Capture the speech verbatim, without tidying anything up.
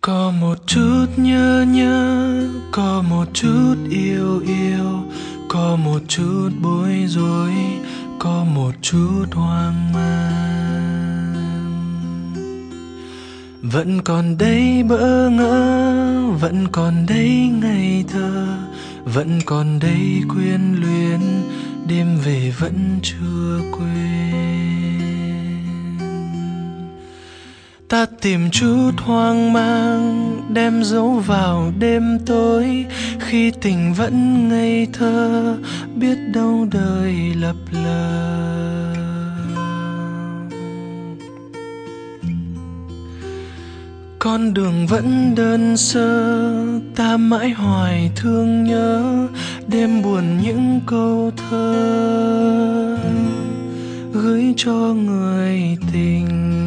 Có một chút nhớ nhớ, có một chút yêu yêu, có một chút bối rối, có một chút hoang mang. Vẫn còn đây bỡ ngỡ, vẫn còn đây ngây thơ, vẫn còn đây quyến luyến, đêm về vẫn chưa quên. Ta tìm chút hoang mang, đem dấu vào đêm tối, khi tình vẫn ngây thơ, biết đâu đời lập lờ. Con đường vẫn đơn sơ, ta mãi hoài thương nhớ, đêm buồn những câu thơ gửi cho người tình.